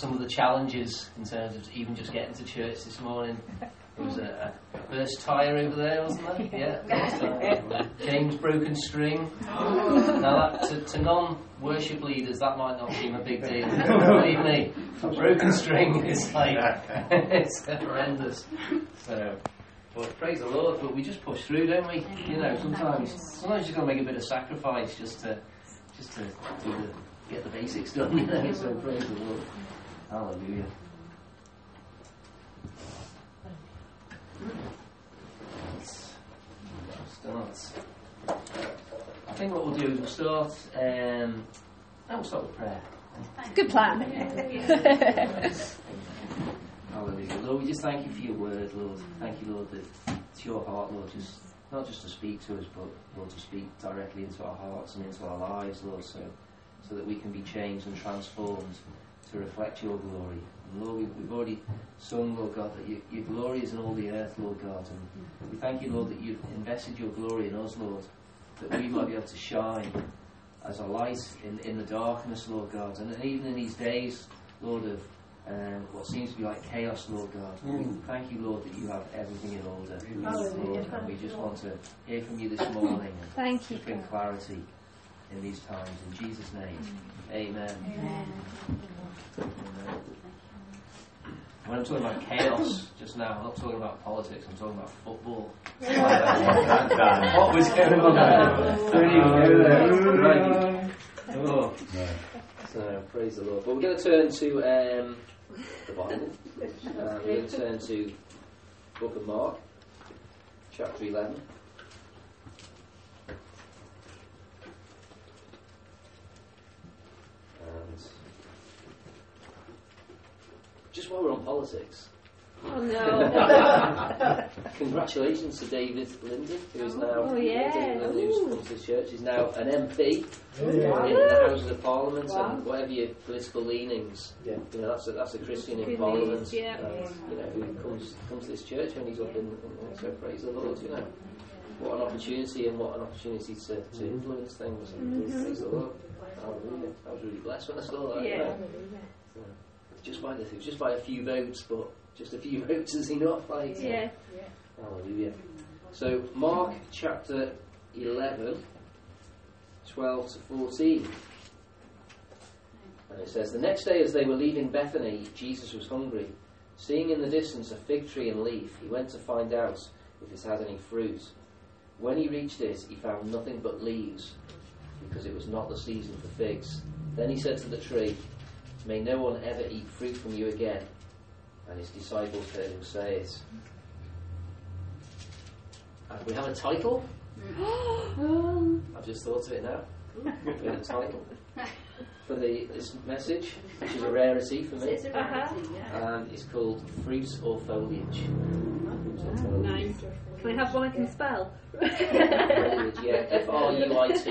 some of the challenges in terms of even just getting to church this morning. There was a burst tyre over there, wasn't there? Yeah. James broken string. Now, to non-worship leaders, that might not seem a big deal. Believe me, a broken string is like, it's horrendous. So, but praise the Lord, but we just push through, don't we? You know, sometimes you've got to make a bit of sacrifice just to get the basics done, you know. So praise the Lord. Hallelujah. Start. I think what we'll do is we'll start with prayer. Good plan. Hallelujah. Lord, we just thank you for your word, Lord. Thank you, Lord, that it's your heart, Lord, just not just to speak to us, but Lord, to speak directly into our hearts and into our lives, Lord, so that we can be changed and transformed to reflect your glory. And Lord, we've already sung, Lord God, that your glory is in all the earth, Lord God. And we thank you, Lord, that you've invested your glory in us, Lord, that we might be able to shine as a light in the darkness, Lord God. And even in these days, Lord, of what seems to be like chaos, Lord God, we thank you, Lord, that you have everything in order, Lord. And we just want to hear from you this morning and thank you, bring clarity in these times. In Jesus' name, amen. When I'm talking about chaos just now, I'm not talking about politics, I'm talking about football. What was going on? So, praise the Lord. But we're going to turn to the Bible. We're going to turn to the book of Mark, chapter 11. Just while we're on politics. Oh no! Congratulations to David Linden, who is now who's come to this church. He's now an MP in the Houses of Parliament, and whatever your political leanings, you know, that's a Christian in Parliament. You know, who comes to this church when he's up in so praise the Lord. You know, what an opportunity and what an opportunity to influence things. And praise the Lord. Hallelujah. I was really blessed when I saw that. Yeah. Just by a few votes, but just a few votes is enough, right? Yeah. Hallelujah. So, Mark chapter 11, 12 to 14. And it says, "The next day as they were leaving Bethany, Jesus was hungry. Seeing in the distance a fig tree and leaf, he went to find out if it had any fruit. When he reached it, he found nothing but leaves, because it was not the season for figs. Then he said to the tree, 'May no one ever eat fruit from you again.' And his disciples heard him say it." And we have a title. I've just thought of it now. We have a title for this message, which is a rarity for me. It's called Fruit or Foliage. Nice. Can I have one I can spell? Fruit,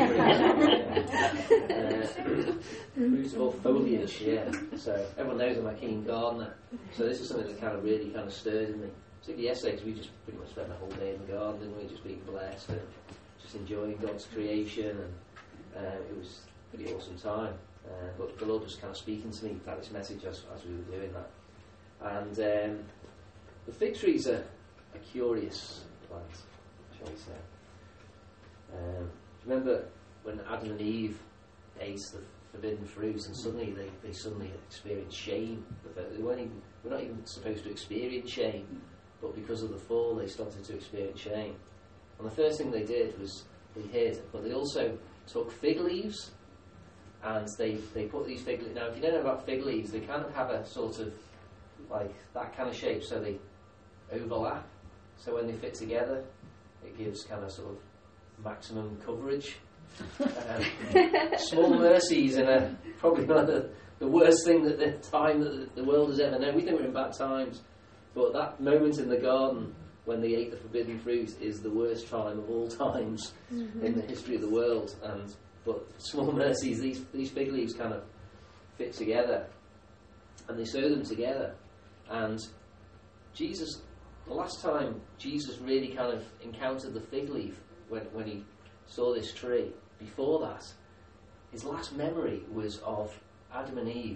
Fruit or foliage, So everyone knows I'm a keen gardener. So this is something that kind of really stirred in me. Particularly yesterday, because we just pretty much spent the whole day in the garden, and we just being blessed and just enjoying God's creation, and it was a pretty awesome time. But the Lord was kind of speaking to me about this message as we were doing that. And the fig trees are a curious plant, shall we say. Remember when Adam and Eve ate the forbidden fruit, and suddenly they suddenly experienced shame. We're not even supposed to experience shame, but because of the fall, they started to experience shame. And the first thing they did was they hid, but they also took fig leaves, and they put these fig leaves. Now, if you don't know about fig leaves, they kind of have a sort of like that kind of shape, so they overlap. So when they fit together, it gives kind of sort of maximum coverage. Small mercies in probably not the worst thing that the world has ever known. We think we're in bad times, but that moment in the garden when they ate the forbidden fruit is the worst time of all times in the history of the world. But small mercies, these fig leaves kind of fit together, and they sew them together. And Jesus, the last time Jesus really kind of encountered the fig leaf when he saw this tree. Before that, his last memory was of Adam and Eve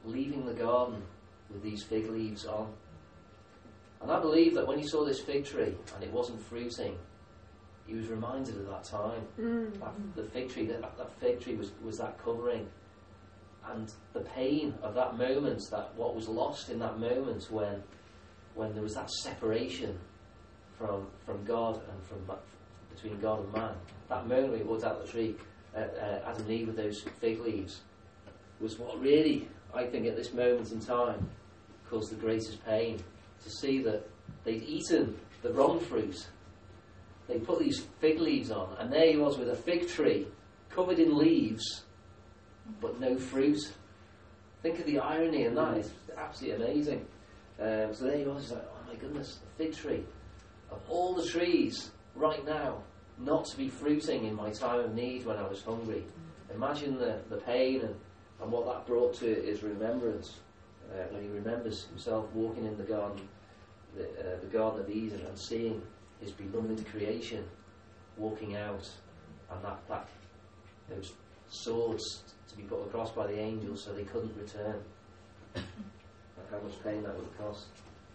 leaving the garden with these fig leaves on. And I believe that when he saw this fig tree and it wasn't fruiting, he was reminded of that time. The fig tree, that fig tree was that covering. And the pain of that moment, that what was lost in that moment when there was that separation from God and between God and man, that moment when he walked out the tree, Adam and Eve with those fig leaves, was what really, I think, at this moment in time, caused the greatest pain. To see that they'd eaten the wrong fruit. They put these fig leaves on, and there he was with a fig tree covered in leaves, but no fruit. Think of the irony in that. It's absolutely amazing. So there he was, like, oh my goodness, the fig tree. Of all the trees right now, not to be fruiting in my time of need when I was hungry. Imagine the pain and what that brought to his remembrance. When he remembers himself walking in the Garden of Eden and seeing his beloved creation walking out, and that those swords to be put across by the angels so they couldn't return. And how much pain that would cost.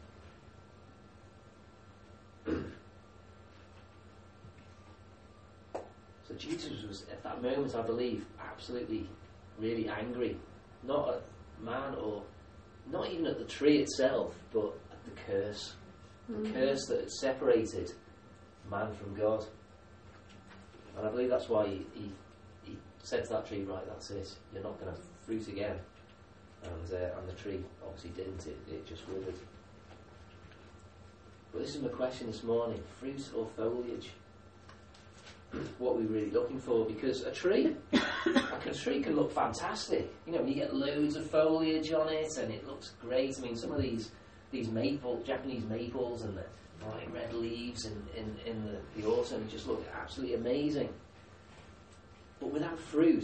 So Jesus was at that moment, I believe, absolutely really angry, not at man or not even at the tree itself, but at the curse. The curse that had separated man from God. And I believe that's why he said to that tree, right, that's it, you're not going to fruit again. And the tree obviously didn't, it just withered. But this is my question this morning, fruit or foliage? What are we really looking for? Because a tree can look fantastic. You know, when you get loads of foliage on it and it looks great. I mean, some of these Japanese maples and the bright red leaves in the autumn just look absolutely amazing. But without fruit,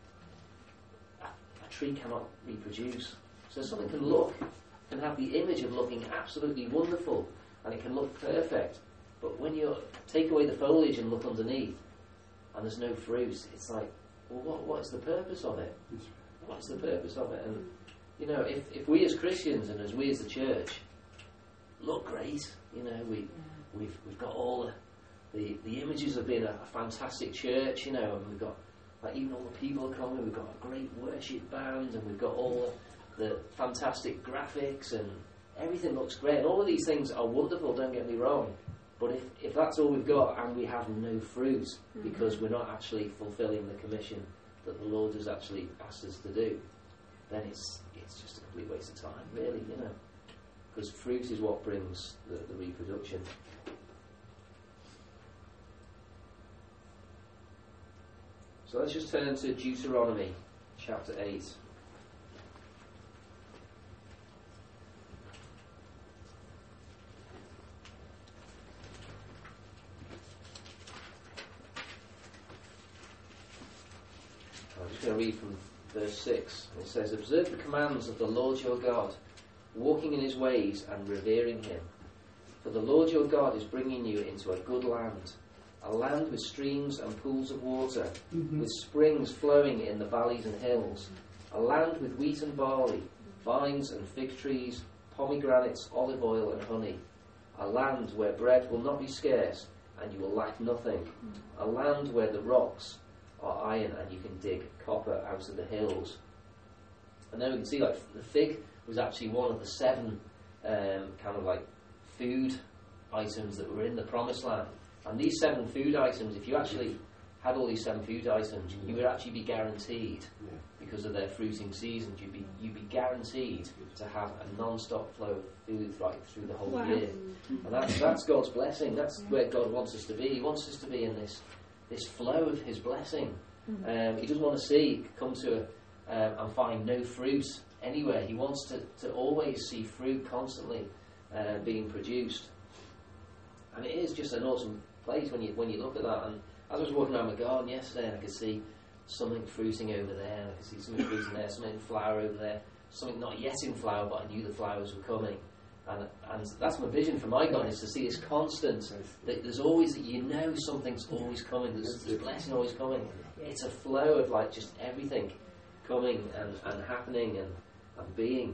a tree cannot reproduce. So something can have the image of looking absolutely wonderful, and it can look perfect. But when you take away the foliage and look underneath, and there's no fruit, it's like, well, what is the purpose of it? What's the purpose of it? And you know, if we as Christians and as we as the church look great, you know, we've got all the images of being a fantastic church, you know, and we've got like even all the people are coming, we've got a great worship band, and we've got all the fantastic graphics, and everything looks great, and all of these things are wonderful, don't get me wrong. But if that's all we've got and we have no fruit because we're not actually fulfilling the commission that the Lord has actually asked us to do, then it's just a complete waste of time, really, you know. Because fruit is what brings the reproduction. So let's just turn to Deuteronomy chapter 8. I'm just going to read from verse 6. It says, "Observe the commands of the Lord your God, walking in his ways and revering him. For the Lord your God is bringing you into a good land, a land with streams and pools of water, with springs flowing in the valleys and hills, a land with wheat and barley, vines and fig trees, pomegranates, olive oil and honey, a land where bread will not be scarce and you will lack nothing, a land where the rocks are iron and you can dig copper out of the hills." And then we can see like the fig was actually one of the 7 kind of like food items that were in the promised land. And these 7 food items, if you actually had all these 7 food items, you would actually be guaranteed, because of their fruiting seasons, you'd be guaranteed to have a non-stop flow of food right through the whole year. And that's God's blessing. That's where God wants us to be. He wants us to be in this flow of his blessing. He doesn't want to see come to and find no fruit anywhere. He wants to always see fruit constantly being produced. And it is just an awesome place when you look at that. And as I was walking around my garden yesterday, and I could see something fruiting over there, and I could see something fruiting there, something in flower over there, something not yet in flower, but I knew the flowers were coming. And that's my vision for my garden, is to see this constant, that there's always, you know, something's always coming, there's blessing always coming. It's a flow of like just everything coming and happening, and being.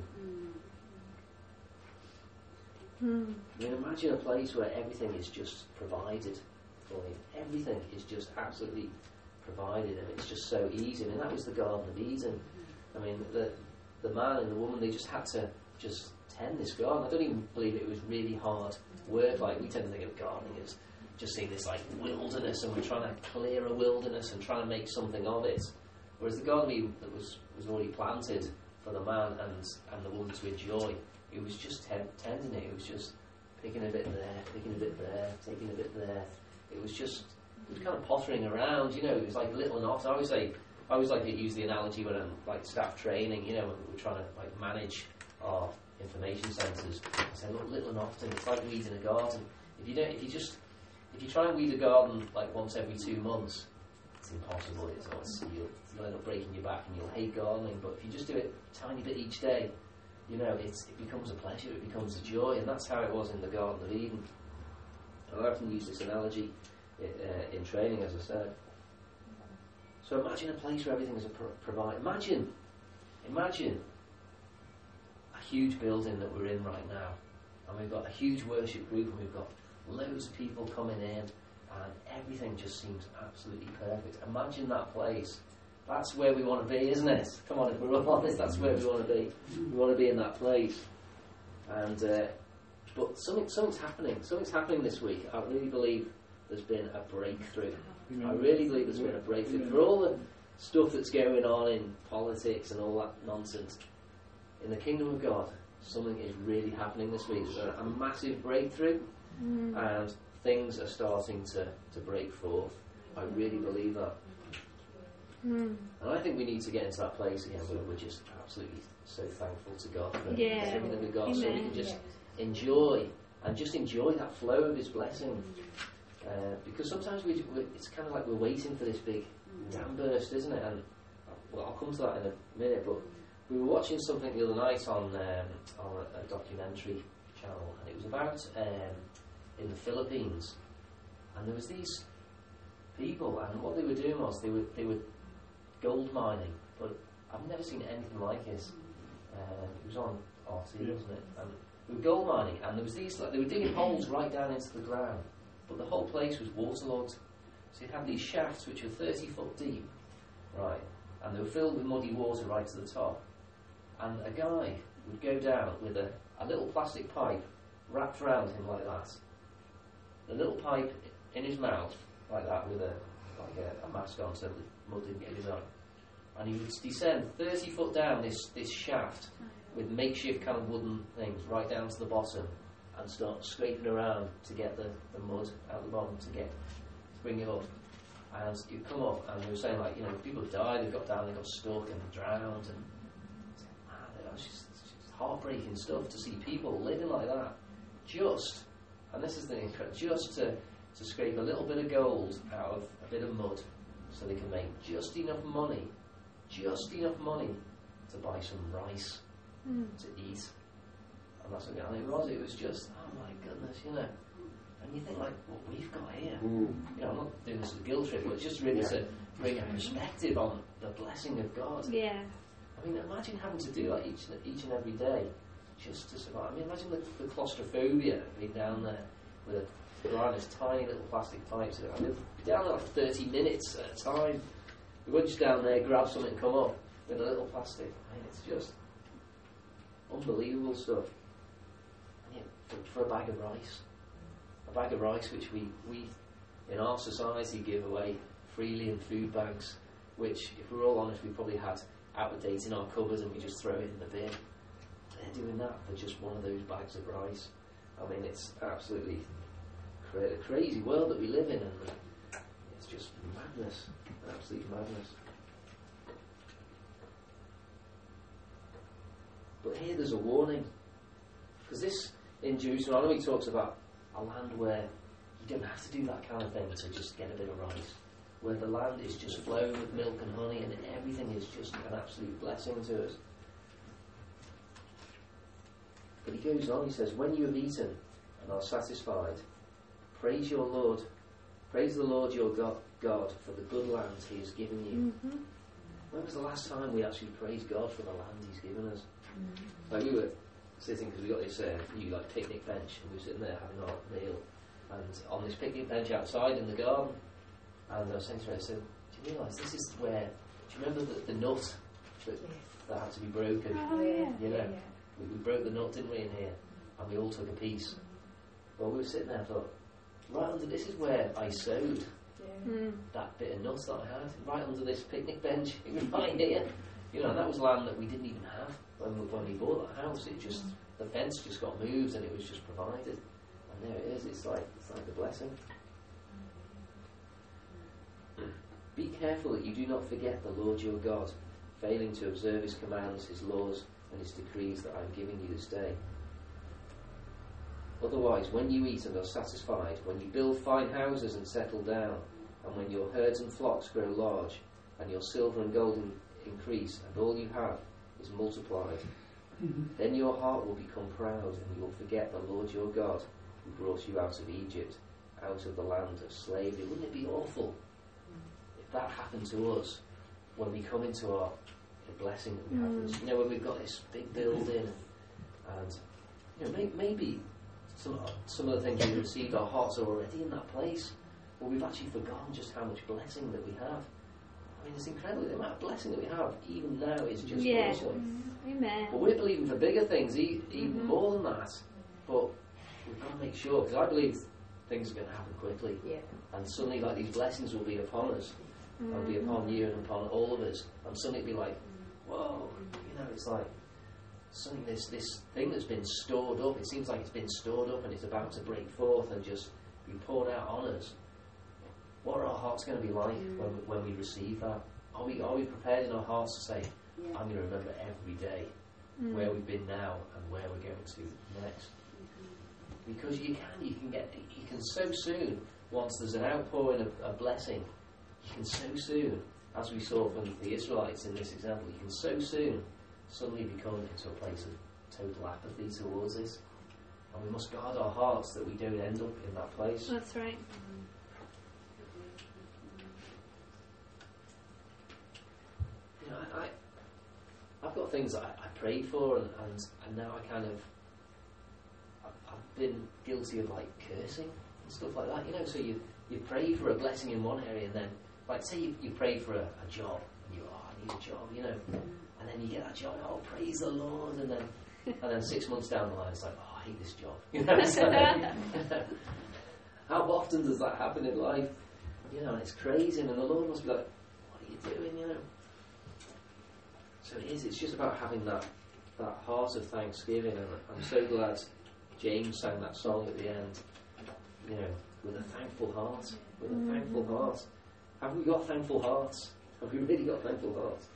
I mean, imagine a place where everything is just provided for you. Everything is just absolutely provided, and it's just so easy. I mean, that was the Garden of Eden. I mean, the man and the woman, they just had to just tend this garden. I don't even believe it was really hard work. Like, we tend to think of gardening as just seeing this like wilderness, and we're trying to clear a wilderness and trying to make something of it. Whereas the Garden of Eden that was already planted for the man and the woman to enjoy, it was just tending it. It was just picking a bit there, picking a bit there, taking a bit there. It was kind of pottering around, you know. It was like little and often. I always like to use the analogy when I'm like staff training, you know, when we're trying to like manage our information centres. I say, look, little and often. It's like weeding a garden. If you try and weed a garden like once every 2 months, it's impossible. You'll end up breaking your back and you'll hate gardening. But if you just do it a tiny bit each day, you know, it becomes a pleasure, it becomes a joy, and that's how it was in the Garden of Eden. And I often use this analogy in training, as I said. So imagine a place where everything is provided. Imagine a huge building that we're in right now, and we've got a huge worship group, and we've got loads of people coming in, and everything just seems absolutely perfect. Imagine that place. That's where we want to be, isn't it? Come on, if we're all honest, that's where we want to be. We want to be in that place. And but something's happening. Something's happening this week. I really believe there's been a breakthrough. I really believe there's been a breakthrough. For all the stuff that's going on in politics and all that nonsense, in the kingdom of God, something is really happening this week. There's a massive breakthrough, and things are starting to break forth. I really believe that. And I think we need to get into that place again where we're just absolutely so thankful to God for everything that we've got, so we can just enjoy that flow of His blessing. Because sometimes it's kind of like we're waiting for this big dam burst, isn't it? And well, I'll come to that in a minute. But we were watching something the other night on a documentary channel, and it was about in the Philippines, and there was these people, and what they were doing was they were gold mining, but I've never seen anything like this. It was on RT, wasn't it? And they were gold mining, and there was these, like, they were digging holes right down into the ground, but the whole place was waterlogged. So you had these shafts which were 30 foot deep, right, and they were filled with muddy water right to the top. And a guy would go down with a little plastic pipe wrapped around him like that. The little pipe in his mouth like that with a mask on so the mud didn't get his eye. And he would descend 30 foot down this shaft with makeshift kind of wooden things right down to the bottom and start scraping around to get the mud out the bottom to bring it up. And you come up, and they were saying, like, you know, people have died, they've got down, they got stuck and drowned, and man, it's just heartbreaking stuff to see people living like that. And this is the incredible, just to scrape a little bit of gold out of a bit of mud so they can make just enough money to buy some rice to eat. And that's what it was just, oh my goodness, you know. And you think, like, what we've got here. You know, I'm not doing this as a guilt trip, but just really to bring a perspective on the blessing of God. Yeah. I mean, imagine having to do that each and every day just to survive. I mean, imagine the claustrophobia being down there with this tiny little plastic pipes. I mean, be down there like 30 minutes at a time. We went just down there, grab something and come up with a little plastic. I mean, it's just unbelievable stuff. And yet, for a bag of rice, which we in our society give away freely in food banks, which, if we're all honest, we probably had out of date in our cupboards and we just throw it in the bin. They're doing that for just one of those bags of rice. I mean, it's absolutely a crazy world that we live in, and it's just madness, absolute madness. But here there's a warning, because this in Deuteronomy talks about a land where you don't have to do that kind of thing to just get a bit of rice, where the land is just flowing with milk and honey, and everything is just an absolute blessing to us. But he goes on, he says, when you have eaten and are satisfied, praise the Lord your God for the good land He has given you. when was the last time we actually praised God for the land He's given us? Like we were sitting, because we got this new like picnic bench, and we were sitting there having our meal, and on this picnic bench outside in the garden, and I was saying to her, I said, do you realise this is where, do you remember the nut that had to be broken? Oh, yeah. You know, we broke the nut, didn't we, in here, and we all took a piece. Well, we were sitting there and thought, right under, this is where I sowed that bit of nut that I had, right under this picnic bench. It was right here. You know, and that was land that we didn't even have when we bought that house. It just, the fence just got moved and it was just provided. And there it is. It's like a blessing. Be careful that you do not forget the Lord your God, failing to observe His commands, His laws, and His decrees that I am giving you this day. Otherwise, when you eat and are satisfied, when you build fine houses and settle down, and when your herds and flocks grow large, and your silver and gold increase, and all you have is multiplied, then your heart will become proud, and you will forget the Lord your God, who brought you out of Egypt, out of the land of slavery. Wouldn't it be awful if that happened to us when we come into the blessing that we have? You know, when we've got this big building, and you know, maybe some of the things we've received, our hearts are already in that place, but we've actually forgotten just how much blessing that we have. I mean, it's incredible. The amount of blessing that we have, even now, is just awesome. Amen. But we're believing for bigger things, even more than that. But we've got to make sure, because I believe things are going to happen quickly. Yeah. And suddenly, like, these blessings will be upon us, and be upon you and upon all of us. And suddenly it'll be like, whoa, you know, it's like something, this thing that's been stored up, it seems like it's been stored up and it's about to break forth and just be poured out on us. What are our hearts going to be like when we receive that? Are we prepared in our hearts to say, I'm going to remember every day where we've been now and where we're going to next? Because you can so soon, once there's an outpouring of blessing, you can so soon, as we saw from the Israelites in this example, you can so soon suddenly become into a place of total apathy towards this. And we must guard our hearts that we don't end up in that place. That's right. You know, I've got things that I prayed for, and now I kind of, I've been guilty of like cursing and stuff like that. You know, so you pray for a blessing in one area, and then, like, say you prayed for a job, and I need a job, you know, and then you get that job, praise the Lord, and then 6 months down the line, it's like, I hate this job. You know, so, how often does that happen in life? You know, and it's crazy, and the Lord must be like, what are you doing, you know? So it's just about having that heart of thanksgiving, and I'm so glad James sang that song at the end, you know, with a thankful heart, with a thankful heart. Have we got thankful hearts? Have we really got thankful hearts?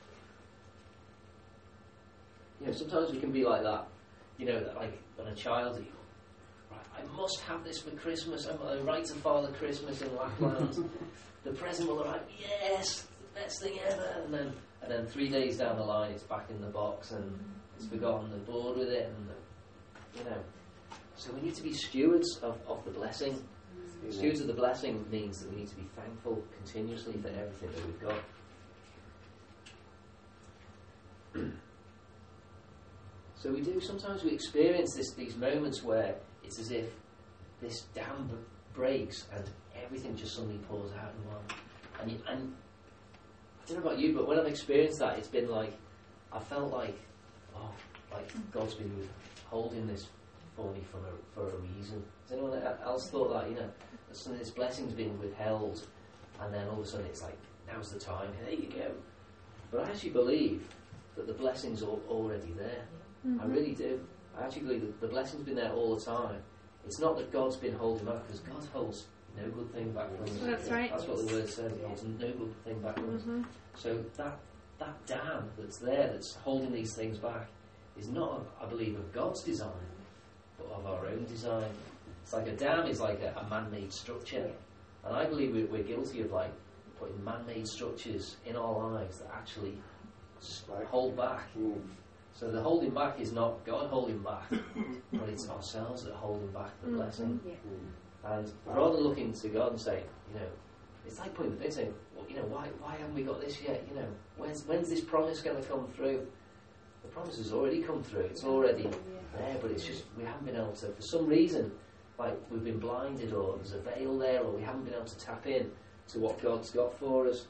You know, sometimes we can be like that, you know, that like when a child, you go, right, I must have this for Christmas, I'm going to write to Father Christmas in Lapland, the present will arrive, yes, the best thing ever, and then 3 days down the line it's back in the box and it's forgotten, they're bored with it, and you know. So we need to be stewards of the blessing. Stewards of the blessing means that we need to be thankful continuously for everything that we've got. So we do, sometimes we experience these moments where it's as if this dam breaks and everything just suddenly pours out in one. And I don't know about you, but when I've experienced that, it's been like, I felt like, like God's been holding this for me for a reason. Has anyone else thought that, you know, that some of this blessing's been withheld, and then all of a sudden it's like, now's the time, there you go. But I actually believe that the blessing's already there. I really do. I actually believe that the blessing's been there all the time. It's not that God's been holding back, because God holds no good thing back from us. That's right. That's what the word says. He holds no good thing back from us. So that dam that's there, that's holding these things back, is not, I believe, of God's design, but of our own design. It's like a dam is like a man-made structure, and I believe we're guilty of like putting man-made structures in our lives that actually hold back. So the holding back is not God holding back, but it's ourselves that are holding back the blessing. And rather than looking to God and saying, you know, it's like putting the finger saying, well, why haven't we got this yet? When's this promise going to come through? The promise has already come through. It's already there, but it's just we haven't been able to, for some reason, like we've been blinded, or there's a veil there, or we haven't been able to tap in to what God's got for us.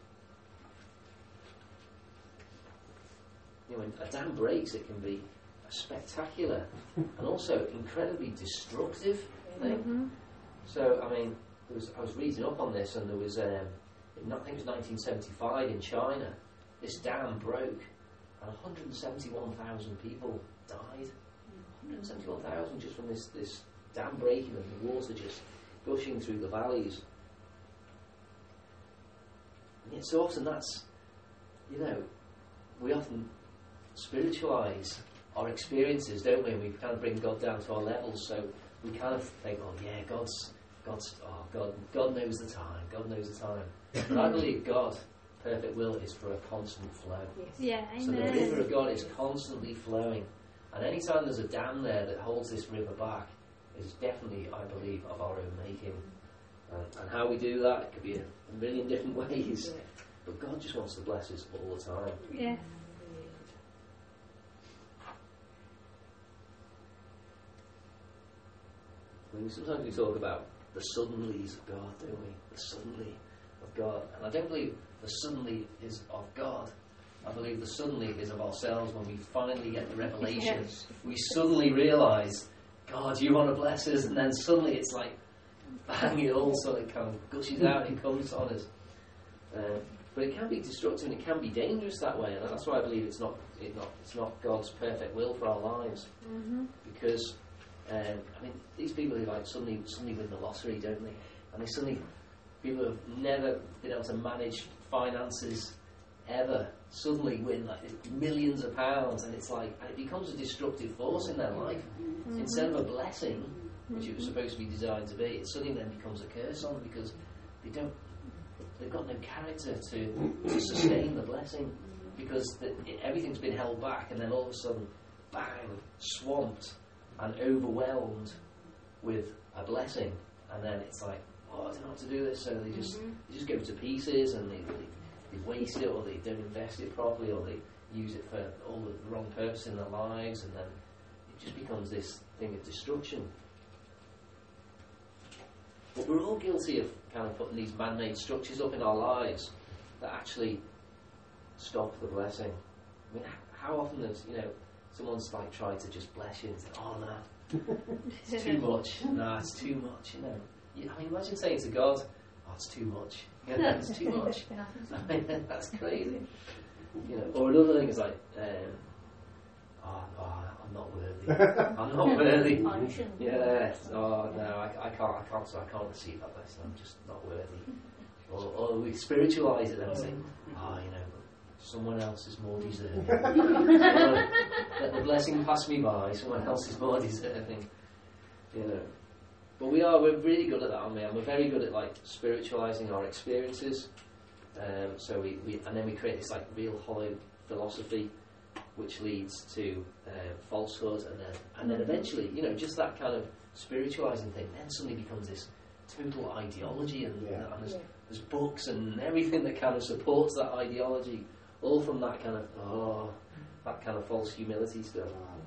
When a dam breaks, it can be a spectacular and also incredibly destructive thing. Mm-hmm. So, I was reading up on this, and there was, I think it was 1975 in China, this dam broke, and 171,000 people died. 171,000 just from this dam breaking and the water just gushing through the valleys. And yet so often that's, we often spiritualise our experiences, don't we? And we kind of bring God down to our levels, so we kind of think, God knows the time. God knows the time. But I believe God's perfect will is for a constant flow. Yeah, so the river of God is constantly flowing, and any time there's a dam there that holds this river back, is definitely, I believe, of our own making. And how we do that, it could be a million different ways. But God just wants to bless us all the time. Yeah. Sometimes we talk about the suddenlies of God, don't we? The suddenly of God. And I don't believe the suddenly is of God. I believe the suddenly is of ourselves when we finally get the revelation. Yes. We suddenly realise, God, you want to bless us, and then suddenly it's like, bang, it all sort of kind of gushes out and comes on us. But it can be destructive and it can be dangerous that way, and that's why I believe it's not God's perfect will for our lives. Mm-hmm. Because these people who suddenly win the lottery, don't they? And people who have never been able to manage finances ever suddenly win millions of pounds, and it becomes a destructive force in their life. Mm-hmm. Instead of a blessing, which it was supposed to be designed to be, it suddenly then becomes a curse on them because they've got no character to sustain the blessing, because everything's been held back, and then all of a sudden, bang, swamped and overwhelmed with a blessing, and then it's like, I don't know what to do this, so they just go to pieces, and they waste it, or they don't invest it properly, or they use it for all the wrong purpose in their lives, and then it just becomes this thing of destruction. But we're all guilty of kind of putting these man-made structures up in our lives that actually stop the blessing. How often has someone's tried to just bless you and say, "Oh no, it's too much. No, it's too much." Imagine saying to God, "Oh, it's too much. It's too much." That's crazy. Or another thing is I'm not worthy. I'm not worthy. Yeah. Oh no, I can't receive that blessing. I'm just not worthy. Or we spiritualise it and say, someone else is more deserving. Let the blessing pass me by. Someone else is more deserving. But we're really good at that, aren't we? And we're very good at spiritualising our experiences. So we create this real hollow philosophy, which leads to falsehood, and then eventually, just that kind of spiritualising thing then suddenly becomes this total ideology, and there's books and everything that kind of supports that ideology, all from that kind of false humility stuff.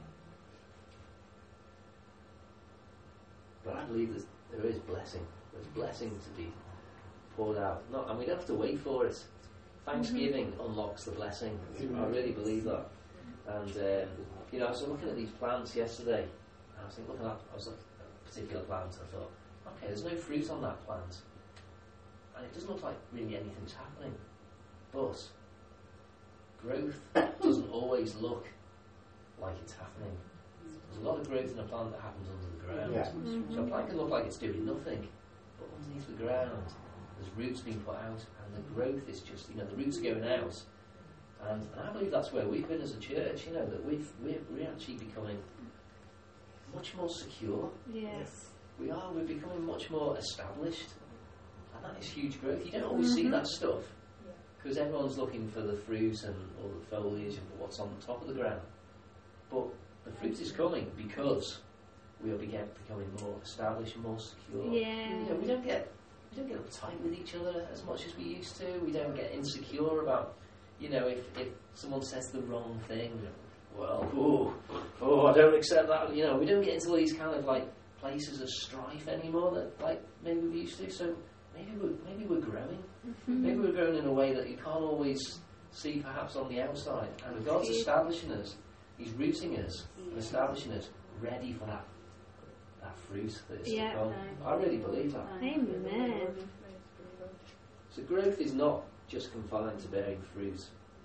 But I believe that there is blessing. There's blessing to be poured out. And we don't have to wait for it. Thanksgiving unlocks the blessing. I really believe that. And I was looking at these plants yesterday. I was looking at a particular plant. I thought, okay, there's no fruit on that plant, and it doesn't look like really anything's happening. But growth doesn't always look like it's happening. There's a lot of growth in a plant that happens under the ground. Yeah. Mm-hmm. So a plant can look like it's doing nothing, but underneath the ground, there's roots being put out, and the growth is just, the roots are going out. And I believe that's where we've been as a church, that we're actually becoming much more secure. Yes. We're becoming much more established. And that is huge growth. You don't always see that stuff, because everyone's looking for the fruit and all the foliage and for what's on the top of the ground. But the fruit is coming because we are becoming more established, more secure. Yeah. We don't get we don't get uptight with each other as much as we used to. We don't get insecure about, if someone says the wrong thing, well, I don't accept that. We don't get into all these kind of like places of strife anymore that like maybe we used to. So maybe we're growing. Maybe we're growing in a way that you can't always see perhaps on the outside. And God's establishing us. He's rooting us and establishing us ready for that fruit that is to come. I really believe that. Amen. So growth is not just confined to bearing fruit.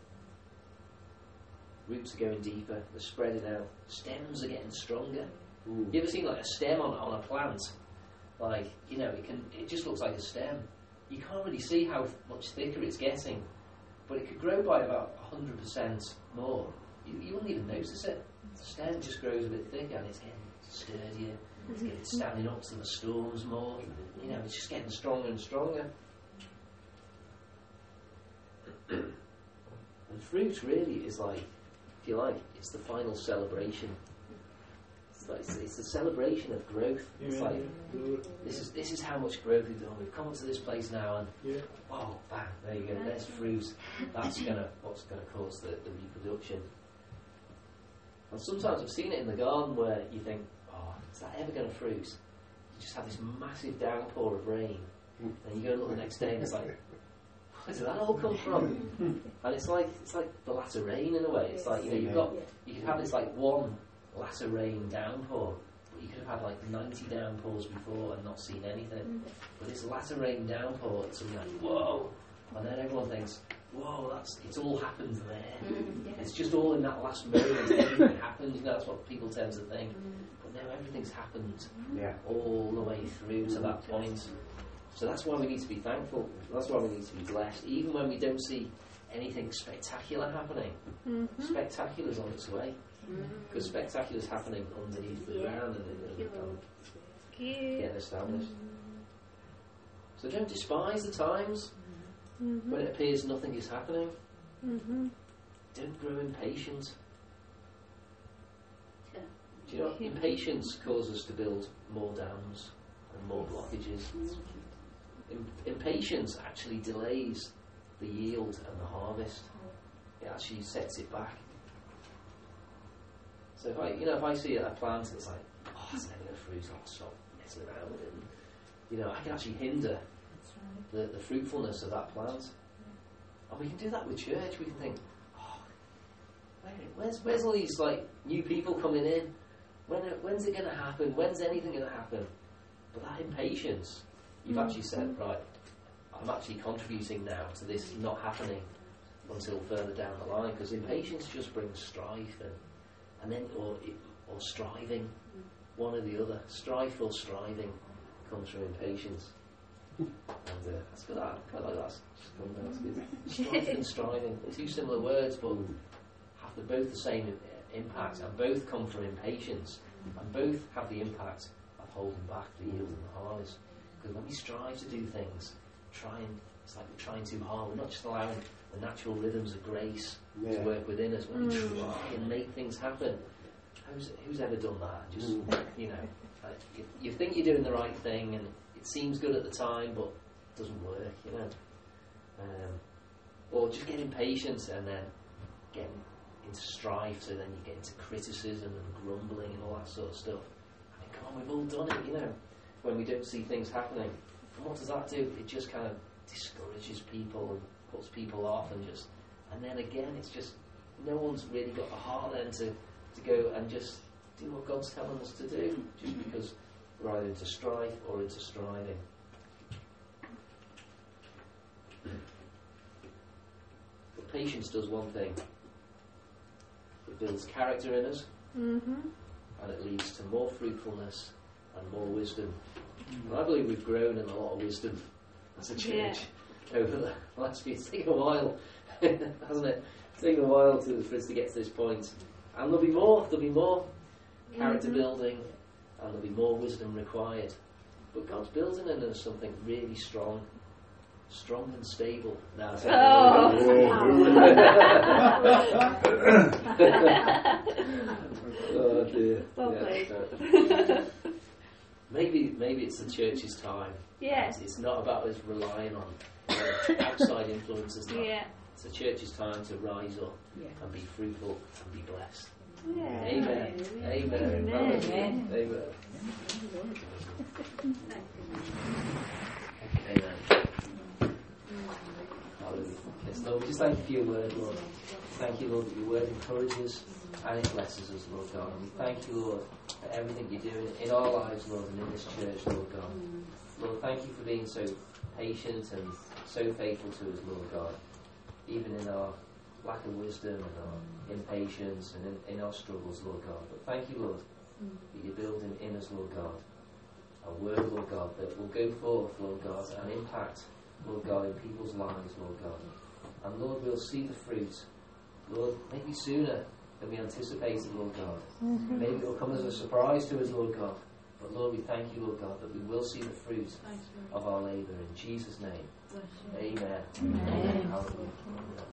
Roots are going deeper, they're spreading out, stems are getting stronger. You ever seen like a stem on a plant? Like, it just looks like a stem. You can't really see how much thicker it's getting, but it could grow by about 100% more. You wouldn't even notice it. The stem just grows a bit thicker and it's getting sturdier, it's getting standing up to the storms more. It's just getting stronger and stronger. And fruit really is like, if you like, it's the final celebration. It's the celebration of growth. It's like, this is how much growth we've done. We've come up to this place now, and bang, there you go. There's fruit. That's what's gonna cause the reproduction. And sometimes I've seen it in the garden where you think, is that ever going to fruit? You just have this massive downpour of rain, and you go and look the next day, and it's like, where did that all come from? And it's like the latter rain in a way. It's like you could have this like one latter rain downpour, but you could have had like 90 downpours before and not seen anything. But this latter rain downpour, it's something like whoa, and then everyone thinks, whoa, it's all happened there. It's just all in that last moment. Everything happened. That's what people tend to think. But no, everything's happened all the way through to that point. So that's why we need to be thankful. That's why we need to be blessed, even when we don't see anything spectacular happening. Spectacular's on its way, because spectacular's happening underneath the ground and getting established. So don't despise the times when it appears nothing is happening. Don't grow impatient. Do you know, impatience causes us to build more dams and more blockages. Impatience actually delays the yield and the harvest. It actually sets it back. So if I see a plant that's like, it's never going to fruit, I'll stop messing around with it. And, I can actually hinder the fruitfulness of that plant. And we can do that with church. We can think, where's all these like new people coming in? When's it going to happen? When's anything going to happen? But that impatience, you've actually said, right, I'm actually contributing now to this not happening until further down the line, because impatience just brings strife and then or striving, one or the other. Strife or striving comes from impatience. And that's good. I quite like that. That's good. Strife and striving, two similar words, but have both the same impact, and both come from impatience, and both have the impact of holding back the yield and the harvest. Because when we strive to do things, it's like we're trying too hard. We're not just allowing the natural rhythms of grace to work within us. When we try and make things happen, who's ever done that? Just you think you're doing the right thing, and it seems good at the time, but it doesn't work. Or just get impatient and then get into strife, so then you get into criticism and grumbling and all that sort of stuff. I mean, come on, we've all done it, when we don't see things happening. And what does that do? It just kind of discourages people and puts people off, and then again, it's just no one's really got the heart then to go and just do what God's telling us to do, just because we're either into strife or into striving. But patience does one thing. It builds character in us, and it leads to more fruitfulness and more wisdom. And I believe we've grown in a lot of wisdom as a church over the last few. It's taken a while, hasn't it? It's taken a while for us to get to this point. And there'll be more character building, and there'll be more wisdom required. But God's building in us something really strong and stable. No, oh dear. Well played. Maybe it's the church's time. Yes. It's not about us relying on outside influences now. Yeah. It's the church's time to rise up Yeah. and be fruitful and be blessed. Yeah. Amen. Amen. Amen. Amen. Amen. Hallelujah. Yes, Lord, we just thank you for your word, Lord. Thank you, Lord, that your word encourages and it blesses us, Lord God. And we thank you, Lord, for everything you're doing in our lives, Lord, and in this church, Lord God. Lord, thank you for being so patient and so faithful to us, Lord God, even in our lack of wisdom and our impatience and in our struggles, Lord God. But thank you, Lord, that you're building in us, Lord God, a word, Lord God, that will go forth, Lord God, and impact, Lord God, in people's lives, Lord God. And Lord, we'll see the fruit, Lord, maybe sooner than we anticipated, Lord God. Maybe it will come as a surprise to us, Lord God. But Lord, we thank you, Lord God, that we will see the fruit of our labour in Jesus' name. Amen. Amen. Hallelujah.